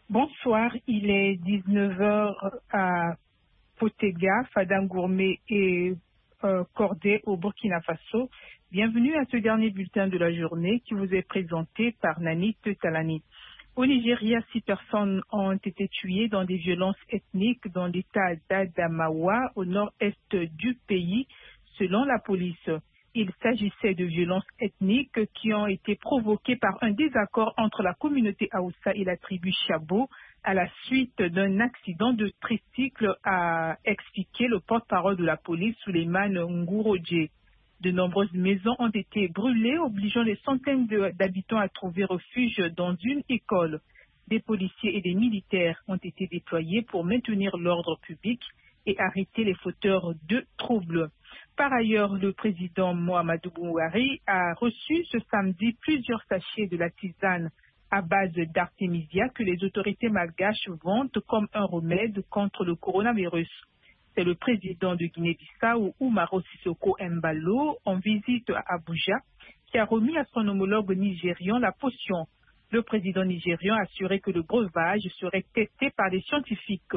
Bonsoir, il est 19 heures à Potega, Fadam Gourmet et Cordé au Burkina Faso. Bienvenue à ce dernier bulletin de la journée qui vous est présenté par Nani Talani. Au Nigeria, 6 personnes ont été tuées dans des violences ethniques dans l'état d'Adamawa, au nord-est du pays, selon la police. Il s'agissait de violences ethniques qui ont été provoquées par un désaccord entre la communauté Haoussa et la tribu Chabo à la suite d'un accident de tricycle, a expliqué le porte-parole de la police, Souleymane Ngourodje. De nombreuses maisons ont été brûlées, obligeant des centaines d'habitants à trouver refuge dans une école. Des policiers et des militaires ont été déployés pour maintenir l'ordre public et arrêter les fauteurs de troubles. Par ailleurs, le président Mohamedou Bouhari a reçu ce samedi plusieurs sachets de la tisane à base d'artémisia que les autorités malgaches vantent comme un remède contre le coronavirus. C'est le président de Guinée-Bissau, Oumaro Sissoko Embalo, en visite à Abuja, qui a remis à son homologue nigérian la potion. Le président nigérian a assuré que le breuvage serait testé par des scientifiques.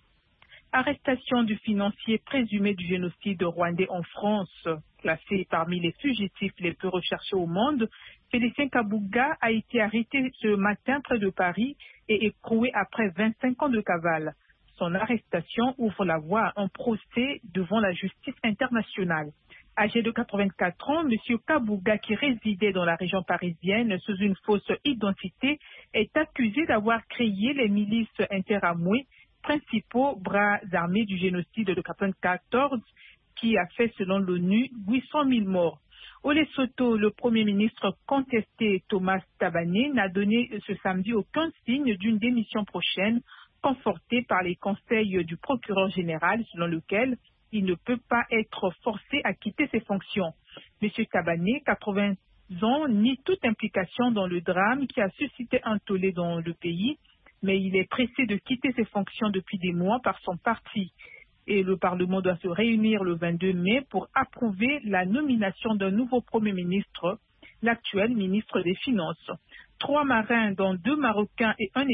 Arrestation du financier présumé du génocide rwandais en France, classé parmi les fugitifs les plus recherchés au monde, Félicien Kabuga a été arrêté ce matin près de Paris et écroué après 25 ans de cavale. Son arrestation ouvre la voie à un procès devant la justice internationale. Âgé de 84 ans, M. Kabuga, qui résidait dans la région parisienne sous une fausse identité, est accusé d'avoir créé les milices interamouées, principaux bras armés du génocide de 1994, qui a fait, selon l'ONU, 800 000 morts. Au Lesotho, le Premier ministre contesté Thomas Tabané n'a donné ce samedi aucun signe d'une démission prochaine, conforté par les conseils du procureur général, selon lequel il ne peut pas être forcé à quitter ses fonctions. M. Tabané, 80 ans, nie toute implication dans le drame qui a suscité un tollé dans le pays, mais il est pressé de quitter ses fonctions depuis des mois par son parti. Et le Parlement doit se réunir le 22 mai pour approuver la nomination d'un nouveau Premier ministre, l'actuel ministre des Finances. 3 marins, dont 2 Marocains et un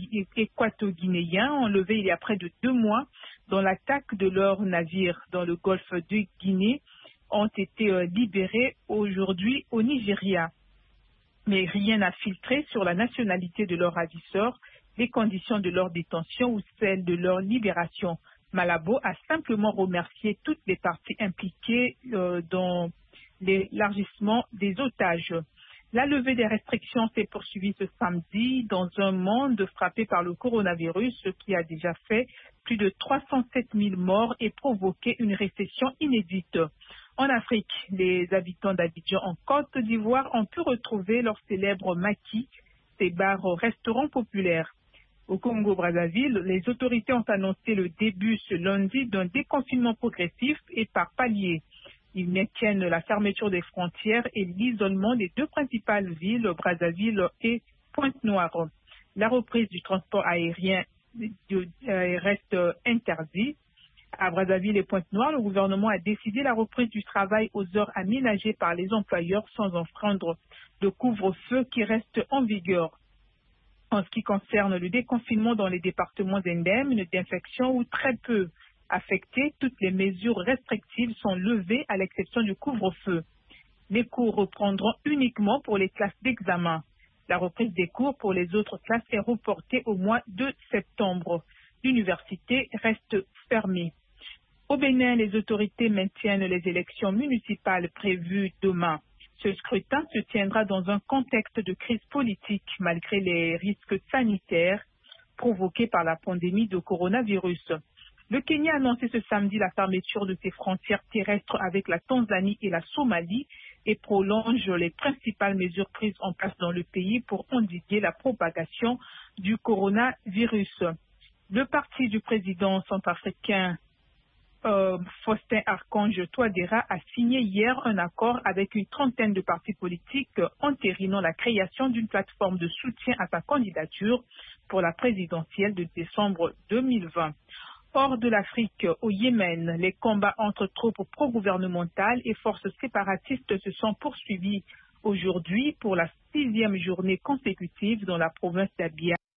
Équato-Guinéen, enlevés il y a près de 2 mois dans l'attaque de leur navire dans le golfe de Guinée, ont été libérés aujourd'hui au Nigeria. Mais rien n'a filtré sur la nationalité de leurs ravisseurs, les conditions de leur détention ou celles de leur libération. Malabo a simplement remercié toutes les parties impliquées dans l'élargissement des otages. La levée des restrictions s'est poursuivie ce samedi dans un monde frappé par le coronavirus, ce qui a déjà fait plus de 307 000 morts et provoqué une récession inédite. En Afrique, les habitants d'Abidjan en Côte d'Ivoire ont pu retrouver leur célèbre maquis, ces bars-restaurants populaires. Au Congo-Brazzaville, les autorités ont annoncé le début ce lundi d'un déconfinement progressif et par paliers. Ils maintiennent la fermeture des frontières et l'isolement des 2 principales villes, Brazzaville et Pointe-Noire. La reprise du transport aérien reste interdite. À Brazzaville et Pointe-Noire, le gouvernement a décidé la reprise du travail aux heures aménagées par les employeurs sans enfreindre le couvre-feu qui reste en vigueur. En ce qui concerne le déconfinement dans les départements indemnes d'infection ou très peu affectés, toutes les mesures restrictives sont levées à l'exception du couvre-feu. Les cours reprendront uniquement pour les classes d'examen. La reprise des cours pour les autres classes est reportée au mois de septembre. L'université reste fermée. Au Bénin, les autorités maintiennent les élections municipales prévues demain. Ce scrutin se tiendra dans un contexte de crise politique malgré les risques sanitaires provoqués par la pandémie de coronavirus. Le Kenya a annoncé ce samedi la fermeture de ses frontières terrestres avec la Tanzanie et la Somalie et prolonge les principales mesures prises en place dans le pays pour endiguer la propagation du coronavirus. Le parti du président centrafricain Faustin Archange Touadéra a signé hier un accord avec une trentaine de partis politiques entérinant la création d'une plateforme de soutien à sa candidature pour la présidentielle de décembre 2020. Hors de l'Afrique, au Yémen, les combats entre troupes pro-gouvernementales et forces séparatistes se sont poursuivis aujourd'hui pour la 6e journée consécutive dans la province d'Abia.